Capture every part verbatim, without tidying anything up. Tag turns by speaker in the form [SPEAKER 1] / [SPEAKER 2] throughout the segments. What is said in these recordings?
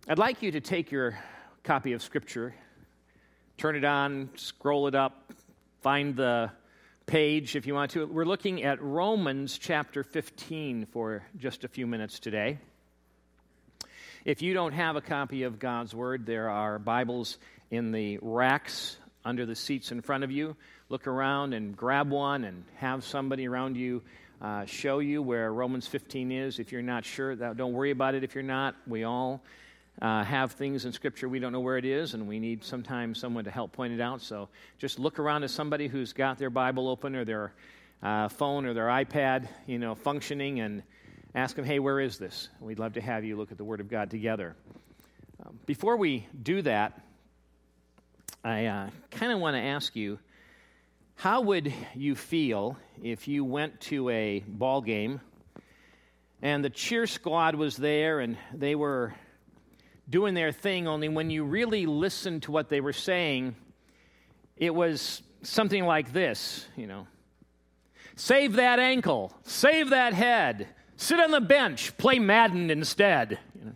[SPEAKER 1] I'd like you to take your copy of Scripture, turn it on, scroll it up, find the page if you want to. We're looking at Romans chapter fifteen for just a few minutes today. If you don't have a copy of God's Word, there are Bibles in the racks under the seats in front of you. Look around and grab one and have somebody around you uh, show you where Romans fifteen is. If you're not sure, don't worry about it if you're not. We all Uh, have things in Scripture we don't know where it is, and we need sometimes someone to help point it out. So just look around at somebody who's got their Bible open or their uh, phone or their iPad, you know, functioning, and ask them, hey, where is this? We'd love to have you look at the Word of God together. Um, before we do that, I uh, kind of want to ask you, how would you feel if you went to a ball game and the cheer squad was there and they were doing their thing, only when you really listened to what they were saying, it was something like this, you know. Save that ankle. Save that head. Sit on the bench. Play Madden instead. You know,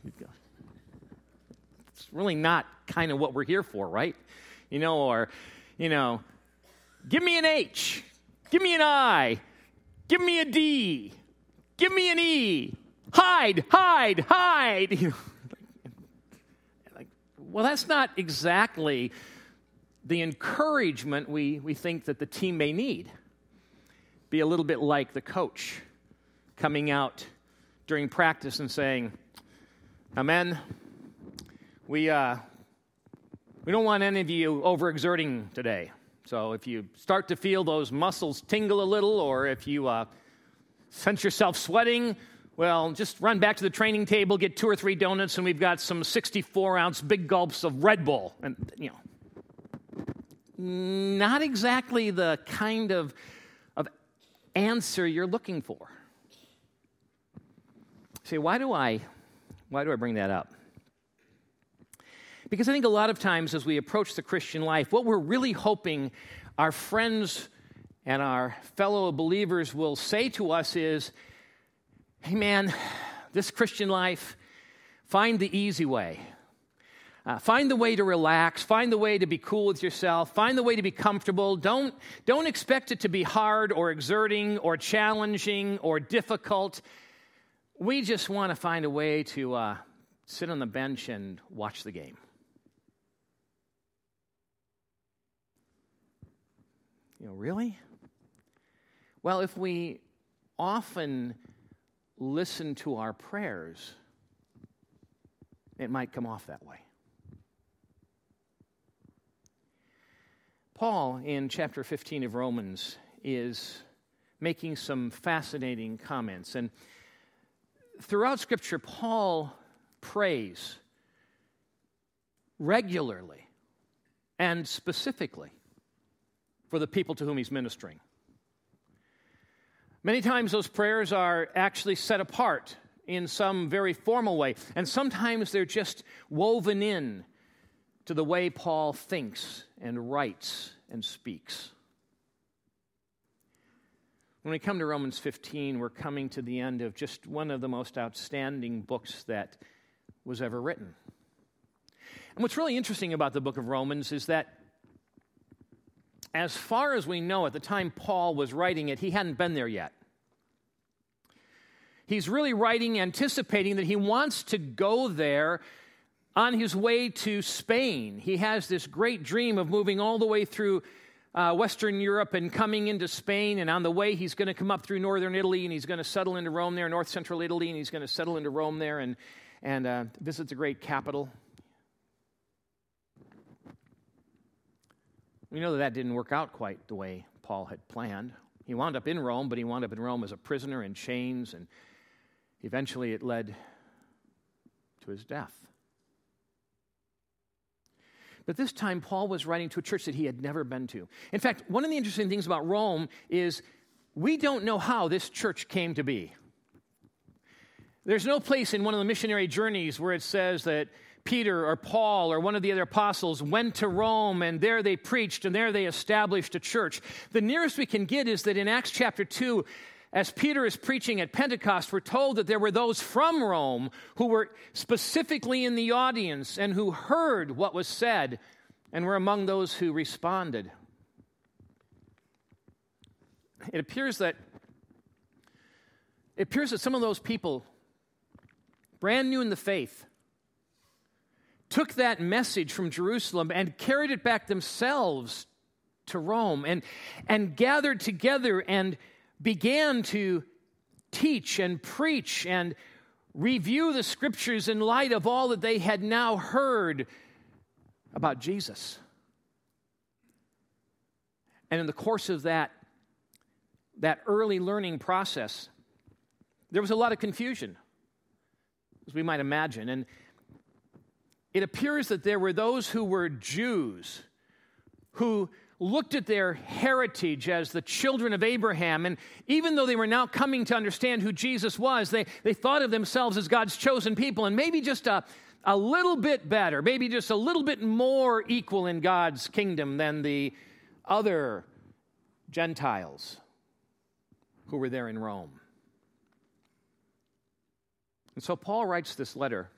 [SPEAKER 1] it's really not kind of what we're here for, right? You know, or, you know, give me an H. Give me an I. Give me a D. Give me an E. Hide, hide, hide. You know. Well, that's not exactly the encouragement we, we think that the team may need. Be a little bit like the coach coming out during practice and saying, now, men, we, uh, we don't want any of you overexerting today. So if you start to feel those muscles tingle a little, or if you uh, sense yourself sweating, well, just run back to the training table, get two or three donuts, and we've got some sixty-four ounce big gulps of Red Bull. And, you know, not exactly the kind of, of answer you're looking for. Say, why do I, why do I bring that up? Because I think a lot of times as we approach the Christian life, what we're really hoping our friends and our fellow believers will say to us is, hey, man, this Christian life, find the easy way. Uh, find the way to relax. Find the way to be cool with yourself. Find the way to be comfortable. Don't, don't expect it to be hard or exerting or challenging or difficult. We just want to find a way to uh, sit on the bench and watch the game. You know, really? Well, if we often listen to our prayers, it might come off that way. Paul, in chapter fifteen of Romans, is making some fascinating comments. And throughout Scripture, Paul prays regularly and specifically for the people to whom he's ministering. Many times those prayers are actually set apart in some very formal way, and sometimes they're just woven in to the way Paul thinks and writes and speaks. When we come to Romans fifteen, we're coming to the end of just one of the most outstanding books that was ever written. And what's really interesting about the book of Romans is that as far as we know, at the time Paul was writing it, he hadn't been there yet. He's really writing, anticipating that he wants to go there on his way to Spain. He has this great dream of moving all the way through uh, Western Europe and coming into Spain, and on the way he's going to come up through northern Italy, and he's going to settle into Rome there, north central Italy, and he's going to settle into Rome there and, and uh, visit the great capital. We know that that didn't work out quite the way Paul had planned. He wound up in Rome, but he wound up in Rome as a prisoner in chains, and eventually it led to his death. But this time, Paul was writing to a church that he had never been to. In fact, one of the interesting things about Rome is we don't know how this church came to be. There's no place in one of the missionary journeys where it says that Peter or Paul or one of the other apostles went to Rome and there they preached and there they established a church. The nearest we can get is that in Acts chapter two, as Peter is preaching at Pentecost, we're told that there were those from Rome who were specifically in the audience and who heard what was said and were among those who responded. It appears that it appears that some of those people, brand new in the faith, took that message from Jerusalem and carried it back themselves to Rome and, and gathered together and began to teach and preach and review the Scriptures in light of all that they had now heard about Jesus. And in the course of that, that early learning process, there was a lot of confusion, as we might imagine. And it appears that there were those who were Jews who looked at their heritage as the children of Abraham, and even though they were now coming to understand who Jesus was, they, they thought of themselves as God's chosen people, and maybe just a, a little bit better, maybe just a little bit more equal in God's kingdom than the other Gentiles who were there in Rome. And so Paul writes this letter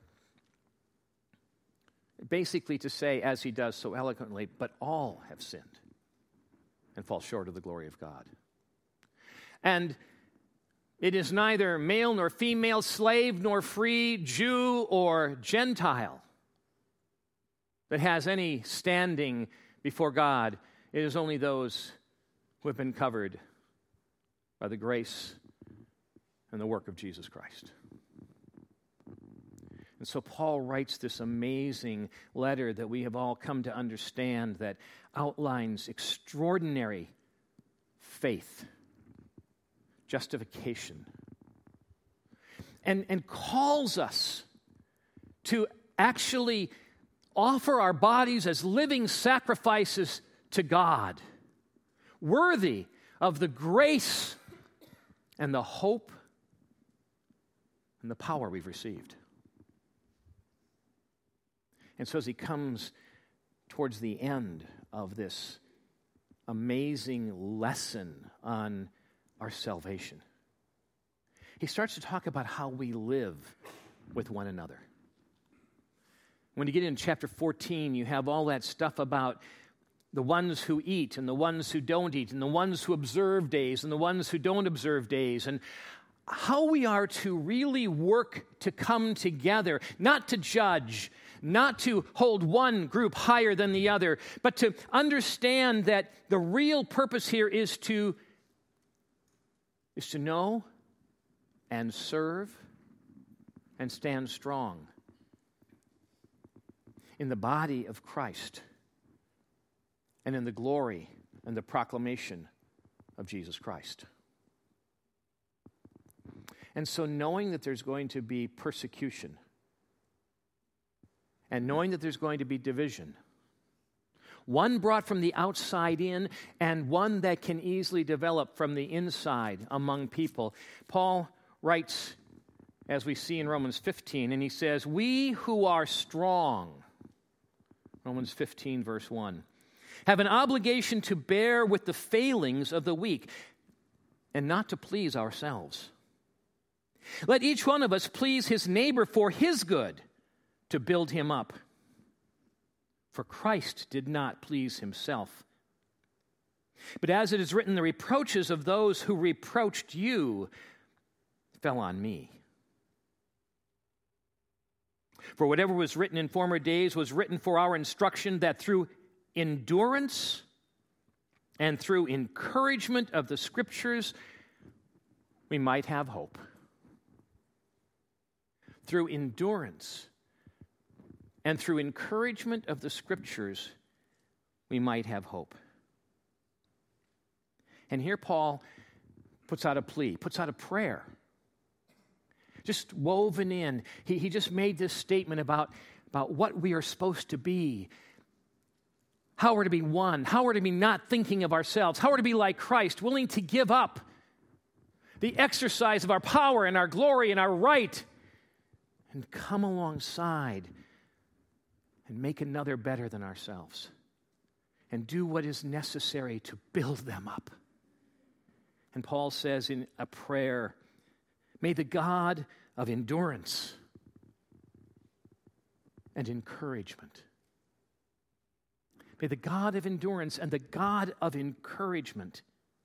[SPEAKER 1] basically to say, as he does so eloquently, but all have sinned and fall short of the glory of God. And it is neither male nor female, slave nor free, Jew or Gentile that has any standing before God. It is only those who have been covered by the grace and the work of Jesus Christ. And so Paul writes this amazing letter that we have all come to understand that outlines extraordinary faith, justification, and, and calls us to actually offer our bodies as living sacrifices to God, worthy of the grace and the hope and the power we've received. And so as he comes towards the end of this amazing lesson on our salvation, he starts to talk about how we live with one another. When you get in chapter fourteen, you have all that stuff about the ones who eat and the ones who don't eat and the ones who observe days and the ones who don't observe days, and how we are to really work to come together, not to judge, not to hold one group higher than the other, but to understand that the real purpose here is to, is to know and serve and stand strong in the body of Christ and in the glory and the proclamation of Jesus Christ. And so knowing that there's going to be persecution and knowing that there's going to be division, one brought from the outside in and one that can easily develop from the inside among people, Paul writes, as we see in Romans fifteen, and he says, "We who are strong," Romans fifteen, verse one, "have an obligation to bear with the failings of the weak and not to please ourselves. Let each one of us please his neighbor for his good, to build him up. For Christ did not please himself. But as it is written, the reproaches of those who reproached you fell on me. For whatever was written in former days was written for our instruction, that through endurance and through encouragement of the Scriptures we might have hope." Through endurance and through encouragement of the Scriptures, we might have hope. And here Paul puts out a plea, puts out a prayer. Just woven in. He, he just made this statement about, about what we are supposed to be, how we're to be one, how we're to be not thinking of ourselves, how we're to be like Christ, willing to give up the exercise of our power and our glory and our right, and come alongside and make another better than ourselves and do what is necessary to build them up And Paul says in a prayer, may the God of endurance and encouragement, may the God of endurance and the God of encouragement.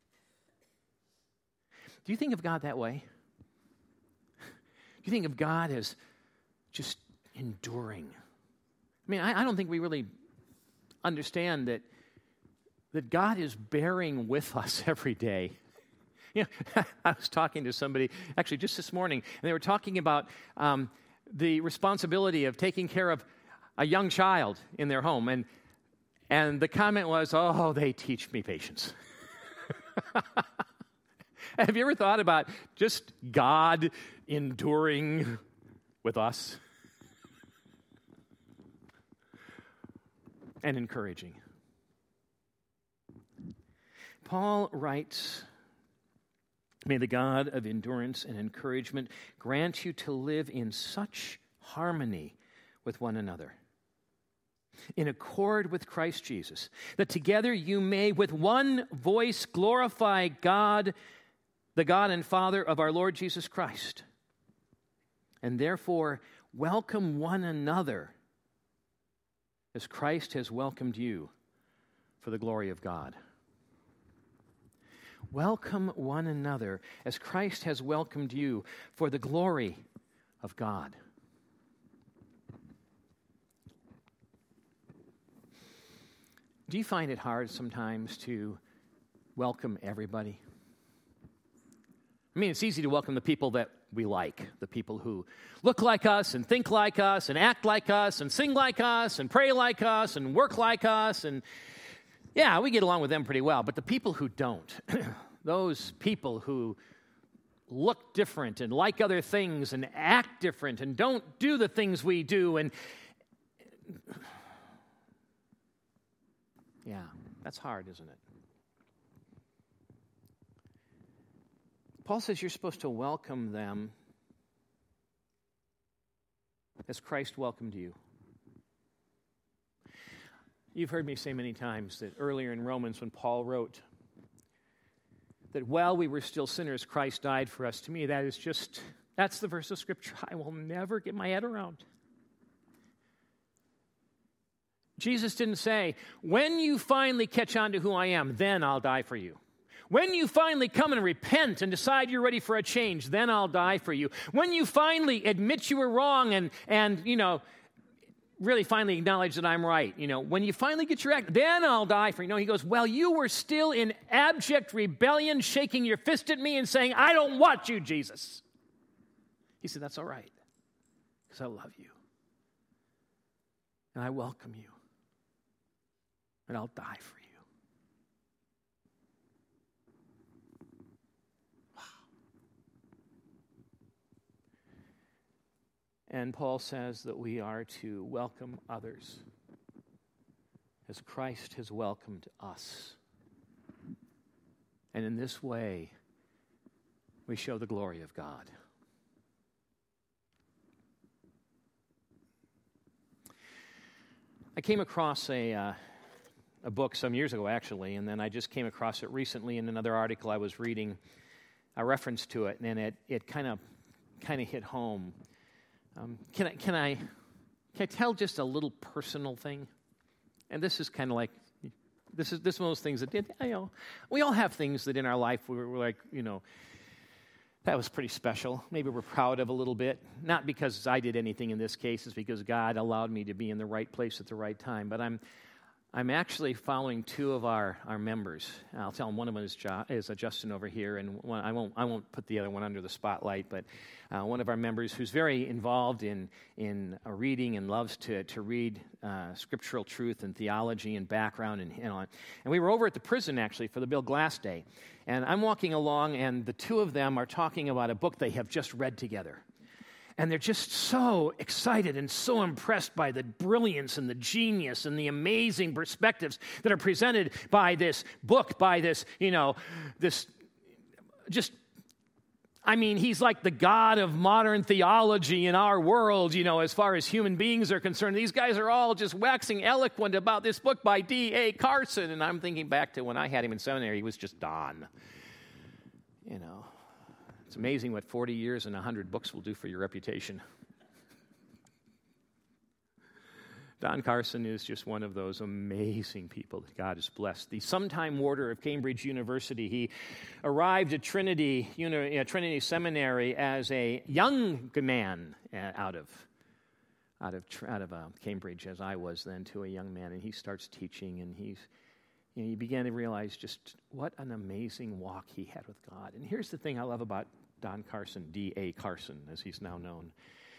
[SPEAKER 1] Do you think of God that way? Do you think of God as just enduring? I mean, I, I don't think we really understand that, that God is bearing with us every day. You know, I was talking to somebody, actually just this morning, and they were talking about um, the responsibility of taking care of a young child in their home. And, and the comment was, oh, they teach me patience. Have you ever thought about just God enduring with us? And encouraging. Paul writes, may the God of endurance and encouragement grant you to live in such harmony with one another, in accord with Christ Jesus, that together you may with one voice glorify God, the God and Father of our Lord Jesus Christ, and therefore welcome one another as Christ has welcomed you for the glory of God. Welcome one another as Christ has welcomed you for the glory of God. Do you find it hard sometimes to welcome everybody? I mean, it's easy to welcome the people that we like, the people who look like us and think like us and act like us and sing like us and pray like us and work like us. And yeah, we get along with them pretty well. But the people who don't, those people who look different and like other things and act different and don't do the things we do, and yeah, that's hard, isn't it? Paul says you're supposed to welcome them as Christ welcomed you. You've heard me say many times that earlier in Romans when Paul wrote that while we were still sinners, Christ died for us. To me, that is just, that's the verse of Scripture I will never get my head around. Jesus didn't say, when you finally catch on to who I am, then I'll die for you. When you finally come and repent and decide you're ready for a change, then I'll die for you. When you finally admit you were wrong and, and you know, really finally acknowledge that I'm right, you know, when you finally get your act, then I'll die for you. No, he goes, well, you were still in abject rebellion, shaking your fist at me and saying, I don't want you, Jesus. He said, that's all right, because I love you. And I welcome you. And I'll die for you. And Paul says that we are to welcome others as Christ has welcomed us. And in this way, we show the glory of God. I came across a, uh, a book some years ago, actually, and then I just came across it recently in another article I was reading, a reference to it, and it it kind of kind of hit home. Um, can I can I can I tell just a little personal thing? And this is kind of like this is this is one of those things that did. You know, we all have things that in our life we're, we're like, you know, that was pretty special. Maybe we're proud of a little bit, not because I did anything in this case. It's because God allowed me to be in the right place at the right time. But I'm I'm actually following two of our, our members. I'll tell them one of them is, jo- is Justin over here, and one, I won't I won't put the other one under the spotlight. But uh, one of our members who's very involved in in uh, reading and loves to to read uh, scriptural truth and theology and background and, and on. And we were over at the prison actually for the Bill Glass Day, and I'm walking along, and the two of them are talking about a book they have just read together. And they're just so excited and so impressed by the brilliance and the genius and the amazing perspectives that are presented by this book, by this, you know, this just, I mean, he's like the God of modern theology in our world, you know, as far as human beings are concerned. These guys are all just waxing eloquent about this book by D A Carson. And I'm thinking back to when I had him in seminary, he was just Don. You know, it's amazing what forty years and one hundred books will do for your reputation. Don Carson is just one of those amazing people that God has blessed. The sometime warder of Cambridge University, he arrived at Trinity, you know, uh, Trinity Seminary as a young man uh, out of out of out of uh, Cambridge, as I was then, to a young man, and he starts teaching, and he's you know, you began to realize just what an amazing walk he had with God. And here's the thing I love about Don Carson, D A Carson, as he's now known.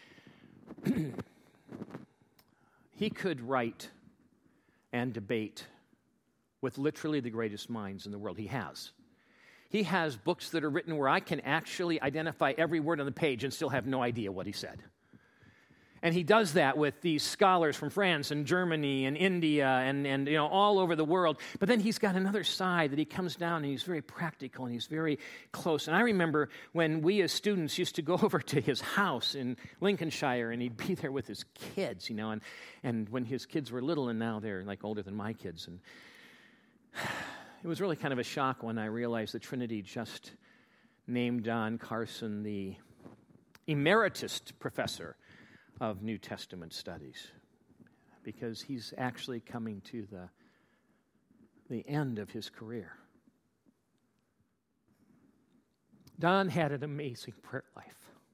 [SPEAKER 1] He could write and debate with literally the greatest minds in the world. He has. He has books that are written where I can actually identify every word on the page and still have no idea what he said. And he does that with these scholars from France and Germany and India and, and you know all over the world. But then he's got another side that he comes down and he's very practical and he's very close. And I remember when we as students used to go over to his house in Lincolnshire and he'd be there with his kids, you know, and, and when his kids were little and now they're like older than my kids. And it was really kind of a shock when I realized that Trinity just named Don Carson the emeritus professor of New Testament studies, because he's actually coming to the, the end of his career. Don had an amazing prayer life.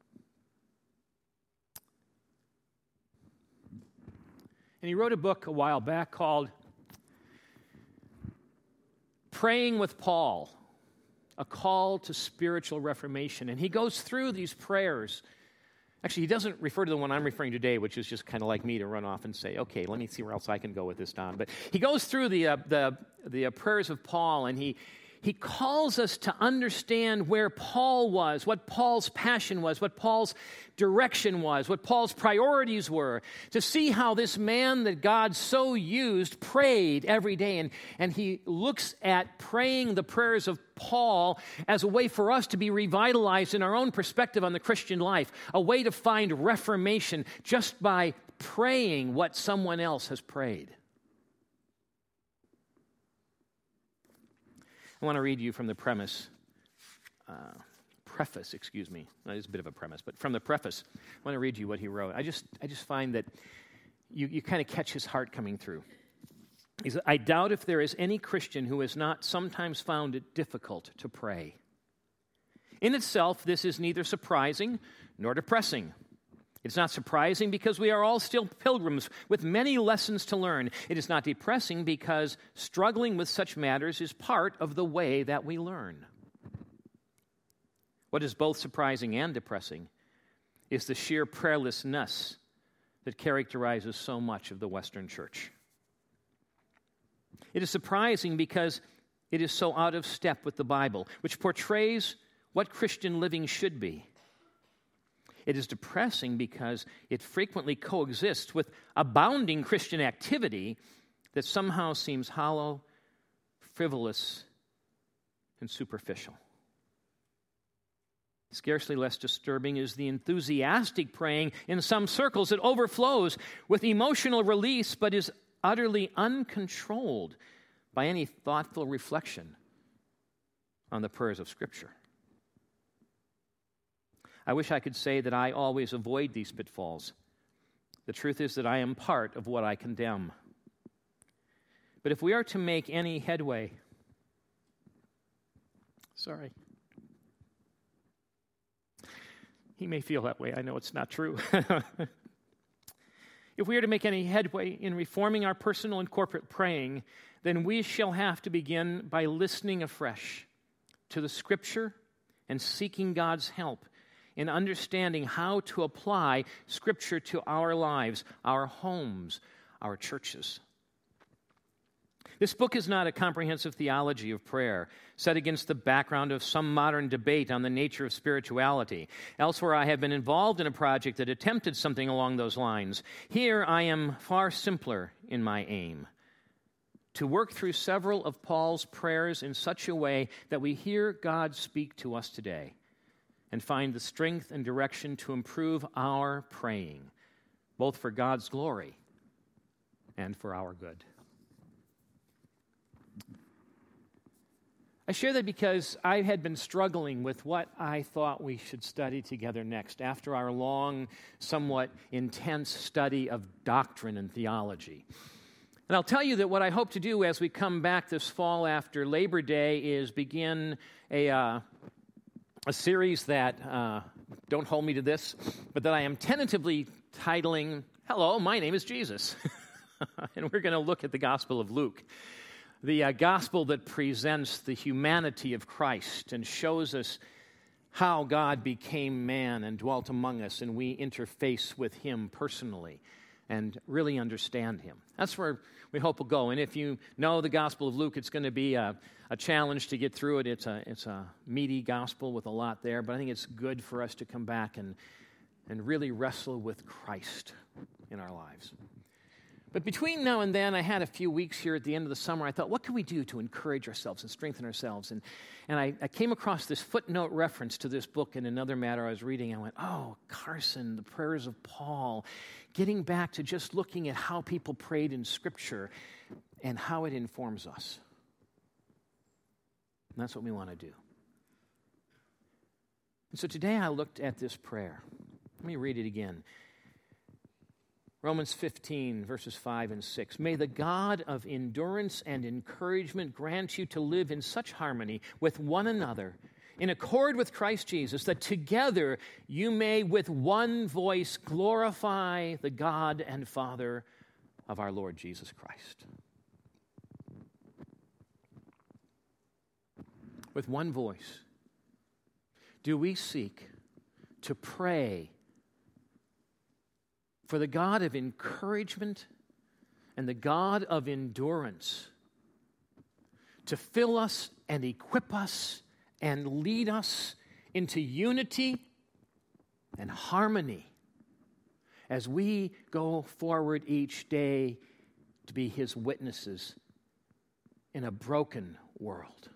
[SPEAKER 1] And he wrote a book a while back called Praying with Paul, a call to spiritual reformation. And he goes through these prayers. Actually, he doesn't refer to the one I'm referring to today, which is just kind of like me to run off and say, okay, let me see where else I can go with this, Don. But he goes through the uh, the, the uh, prayers of Paul, and he he calls us to understand where Paul was, what Paul's passion was, what Paul's direction was, what Paul's priorities were, to see how this man that God so used prayed every day. And, and he looks at praying the prayers of Paul as a way for us to be revitalized in our own perspective on the Christian life, a way to find reformation just by praying what someone else has prayed. I want to read you from the premise, uh, preface, excuse me. That is a bit of a premise, but from the preface, I want to read you what he wrote. I just, I just find that you, you kind of catch his heart coming through. He said, I doubt if there is any Christian who has not sometimes found it difficult to pray. In itself, this is neither surprising nor depressing. It's not surprising because we are all still pilgrims with many lessons to learn. It is not depressing because struggling with such matters is part of the way that we learn. What is both surprising and depressing is the sheer prayerlessness that characterizes so much of the Western church. It is surprising because it is so out of step with the Bible, which portrays what Christian living should be. It is depressing because it frequently coexists with abounding Christian activity that somehow seems hollow, frivolous, and superficial. Scarcely less disturbing is the enthusiastic praying in some circles that overflows with emotional release but is utterly uncontrolled by any thoughtful reflection on the prayers of Scripture. I wish I could say that I always avoid these pitfalls. The truth is that I am part of what I condemn. But if we are to make any headway, sorry, he may feel that way. I know it's not true. If we are to make any headway in reforming our personal and corporate praying, then we shall have to begin by listening afresh to the Scripture and seeking God's help in understanding how to apply Scripture to our lives, our homes, our churches. This book is not a comprehensive theology of prayer set against the background of some modern debate on the nature of spirituality. Elsewhere, I have been involved in a project that attempted something along those lines. Here, I am far simpler in my aim: to work through several of Paul's prayers in such a way that we hear God speak to us today and find the strength and direction to improve our praying, both for God's glory and for our good. I share that because I had been struggling with what I thought we should study together next after our long, somewhat intense study of doctrine and theology. And I'll tell you that what I hope to do as we come back this fall after Labor Day is begin a, uh, a series that, uh, don't hold me to this, but that I am tentatively titling, Hello, My Name is Jesus. And we're going to look at the Gospel of Luke. The uh, gospel that presents the humanity of Christ and shows us how God became man and dwelt among us, and we interface with him personally and really understand him. That's where we hope we'll go. And if you know the Gospel of Luke, it's going to be a, a challenge to get through it. It's a, it's a meaty gospel with a lot there, but I think it's good for us to come back and, and really wrestle with Christ in our lives. But between now and then, I had a few weeks here at the end of the summer. I thought, what can we do to encourage ourselves and strengthen ourselves? And, and I, I came across this footnote reference to this book in another matter I was reading. I went, oh, Carson, the prayers of Paul, getting back to just looking at how people prayed in Scripture and how it informs us. And that's what we want to do. And so today I looked at this prayer. Let me read it again. Romans fifteen, verses five and six. May the God of endurance and encouragement grant you to live in such harmony with one another, in accord with Christ Jesus, that together you may with one voice glorify the God and Father of our Lord Jesus Christ. With one voice, do we seek to pray for the God of encouragement and the God of endurance to fill us and equip us and lead us into unity and harmony as we go forward each day to be his witnesses in a broken world.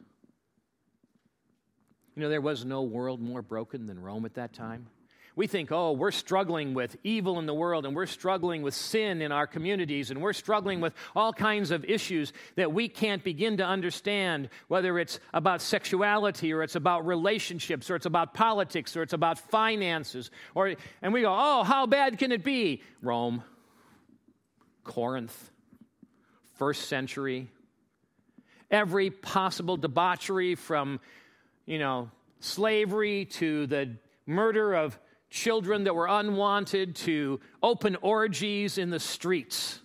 [SPEAKER 1] You know, there was no world more broken than Rome at that time. We think, oh, we're struggling with evil in the world, and we're struggling with sin in our communities, and we're struggling with all kinds of issues that we can't begin to understand, whether it's about sexuality, or it's about relationships, or it's about politics, or it's about finances. Or, and we go, oh, how bad can it be? Rome, Corinth, first century, every possible debauchery from, you know, slavery to the murder of children that were unwanted to open orgies in the streets.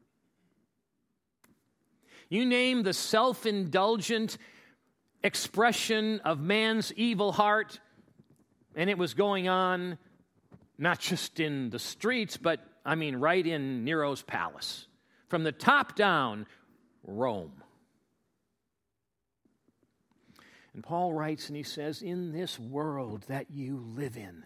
[SPEAKER 1] You name the self-indulgent expression of man's evil heart, and it was going on not just in the streets, but, I mean, right in Nero's palace. From the top down, Rome. And Paul writes and he says, in this world that you live in,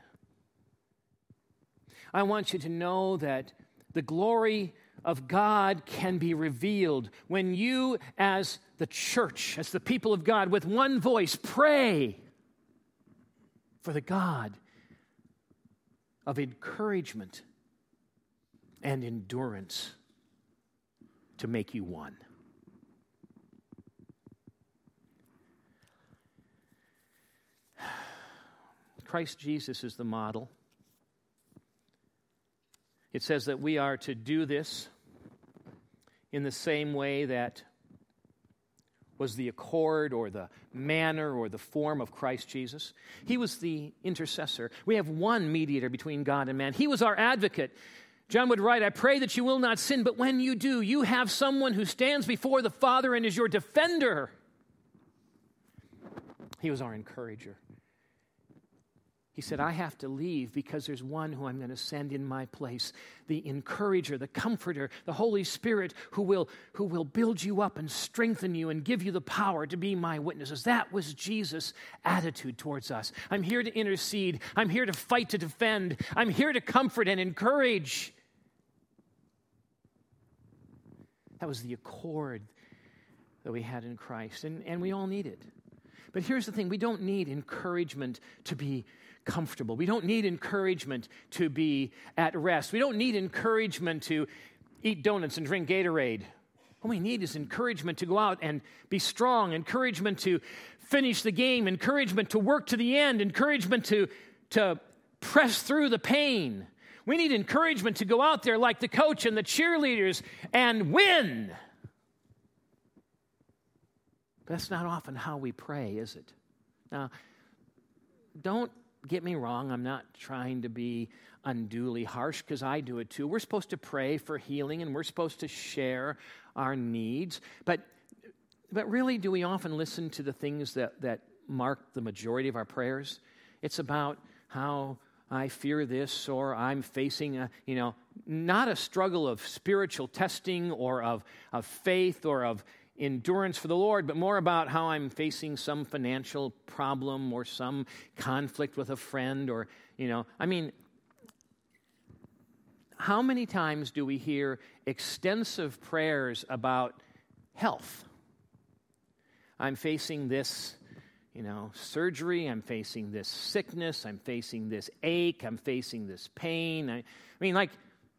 [SPEAKER 1] I want you to know that the glory of God can be revealed when you, as the church, as the people of God, with one voice, pray for the God of encouragement and endurance to make you one. Christ Jesus is the model. It says that we are to do this in the same way that was the accord or the manner or the form of Christ Jesus. He was the intercessor. We have one mediator between God and man. He was our advocate. John would write, I pray that you will not sin, but when you do, you have someone who stands before the Father and is your defender. He was our encourager. He said, I have to leave because there's one who I'm going to send in my place, the encourager, the comforter, the Holy Spirit who will, who will build you up and strengthen you and give you the power to be my witnesses. That was Jesus' attitude towards us. I'm here to intercede. I'm here to fight to defend. I'm here to comfort and encourage. That was the accord that we had in Christ, and, and we all need it. But here's the thing, we don't need encouragement to be comfortable. We don't need encouragement to be at rest. We don't need encouragement to eat donuts and drink Gatorade What we need is encouragement to go out and be strong, encouragement to finish the game, encouragement to work to the end, encouragement to, to press through the pain. We need encouragement to go out there like the coach and the cheerleaders and win. But that's not often how we pray, is it? Now, don't get me wrong. I'm not trying to be unduly harsh because I do it too. We're supposed to pray for healing and we're supposed to share our needs. But but really, do we often listen to the things that, that mark the majority of our prayers? It's about how I fear this, or I'm facing a, you know, not a struggle of spiritual testing or of, of faith or of endurance for the Lord, but more about how I'm facing some financial problem or some conflict with a friend or, you know, I mean, how many times do we hear extensive prayers about health? I'm facing this, you know, surgery, I'm facing this sickness, I'm facing this ache, I'm facing this pain. I, I mean, like,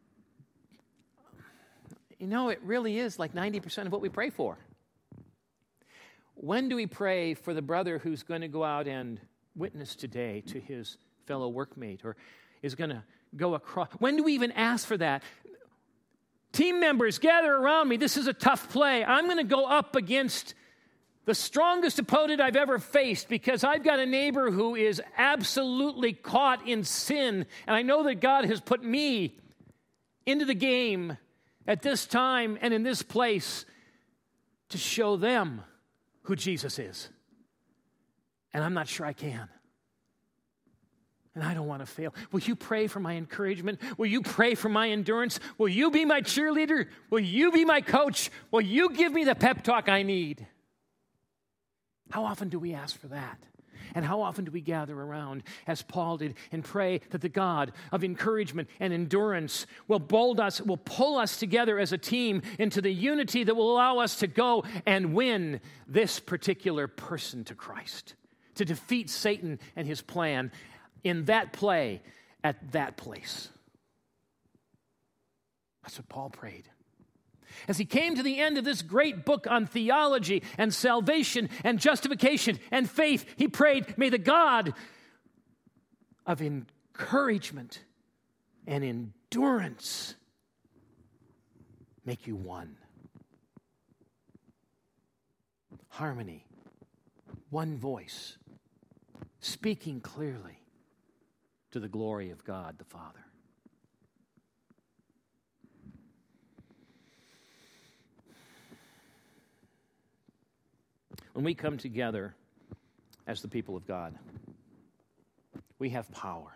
[SPEAKER 1] you know, it really is like ninety percent of what we pray for. When do we pray for the brother who's going to go out and witness today to his fellow workmate or is going to go across? When do we even ask for that? Team members, gather around me. This is a tough play. I'm going to go up against the strongest opponent I've ever faced because I've got a neighbor who is absolutely caught in sin, and I know that God has put me into the game at this time and in this place to show them who Jesus is. And I'm not sure I can. And I don't want to fail. Will you pray for my encouragement? Will you pray for my endurance? Will you be my cheerleader? Will you be my coach? Will you give me the pep talk I need? How often do we ask for that? And how often do we gather around, as Paul did, and pray that the God of encouragement and endurance will bold us, will pull us together as a team into the unity that will allow us to go and win this particular person to Christ, to defeat Satan and his plan in that play at that place. That's what Paul prayed. As he came to the end of this great book on theology and salvation and justification and faith, he prayed, may the God of encouragement and endurance make you one. Harmony, one voice, speaking clearly to the glory of God the Father. When we come together as the people of God, we have power.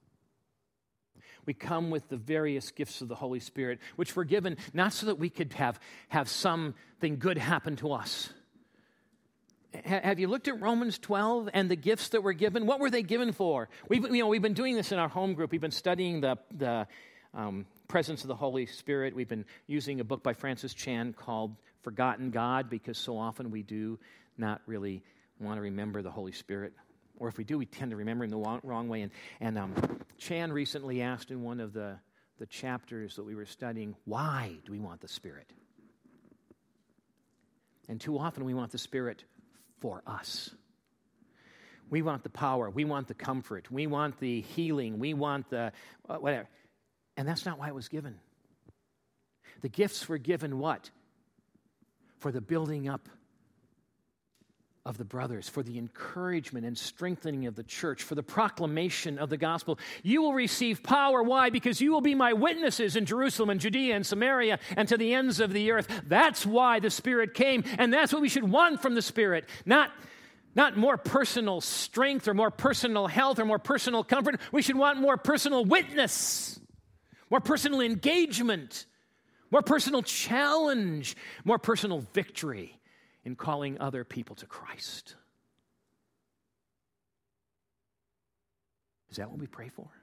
[SPEAKER 1] We come with the various gifts of the Holy Spirit, which were given not so that we could have, have something good happen to us. Have you looked at Romans twelve and the gifts that were given? What were they given for? We've, you know, we've been doing this in our home group. We've been studying the, the um, presence of the Holy Spirit. We've been using a book by Francis Chan called Forgotten God, because so often we do not really want to remember the Holy Spirit. Or if we do, we tend to remember him the wrong way. And, and um, Chan recently asked in one of the, the chapters that we were studying, why do we want the Spirit? And too often we want the Spirit for us. We want the power. We want the comfort. We want the healing. We want the uh, whatever. And that's not why it was given. The gifts were given what? For the building up of the brothers, for the encouragement and strengthening of the church, for the proclamation of the gospel. You will receive power. Why? Because you will be my witnesses in Jerusalem and Judea and Samaria and to the ends of the earth. That's why the Spirit came, and that's what we should want from the Spirit. Not, not more personal strength or more personal health or more personal comfort. We should want more personal witness, more personal engagement, more personal challenge, more personal victory in calling other people to Christ. Is that what we pray for?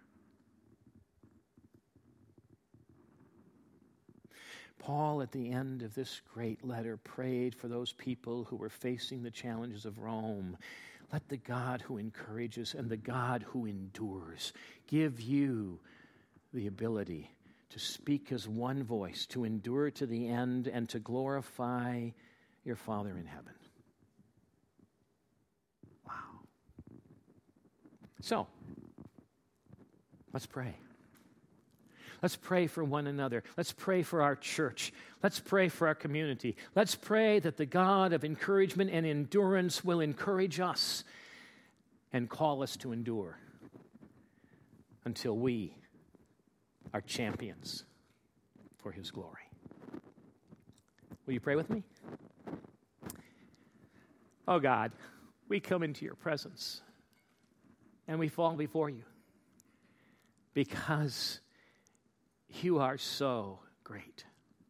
[SPEAKER 1] Paul, at the end of this great letter, prayed for those people who were facing the challenges of Rome. Let the God who encourages and the God who endures give you the ability to speak as one voice, to endure to the end, and to glorify your Father in heaven. Wow. So, let's pray. Let's pray for one another. Let's pray for our church. Let's pray for our community. Let's pray that the God of encouragement and endurance will encourage us and call us to endure until we are champions for His glory. Will you pray with me? Oh God, we come into your presence and we fall before you because you are so great.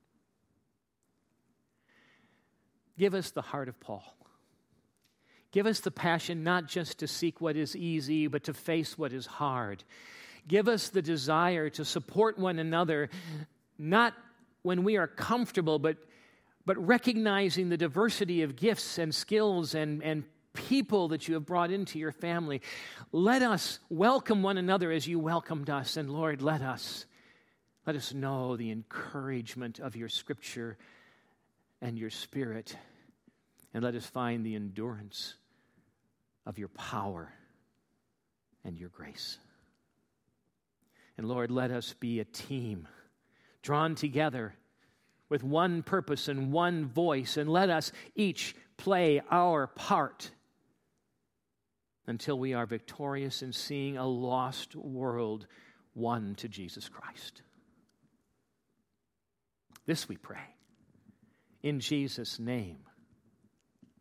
[SPEAKER 1] Give us the heart of Paul. Give us the passion not just to seek what is easy, but to face what is hard. Give us the desire to support one another, not when we are comfortable, but, but recognizing the diversity of gifts and skills and, and people that you have brought into your family. Let us welcome one another as you welcomed us. And Lord, let us, let us know the encouragement of your Scripture and your Spirit. And let us find the endurance of your power and your grace. And Lord, let us be a team drawn together with one purpose and one voice, and let us each play our part until we are victorious in seeing a lost world won to Jesus Christ. This we pray in Jesus' name.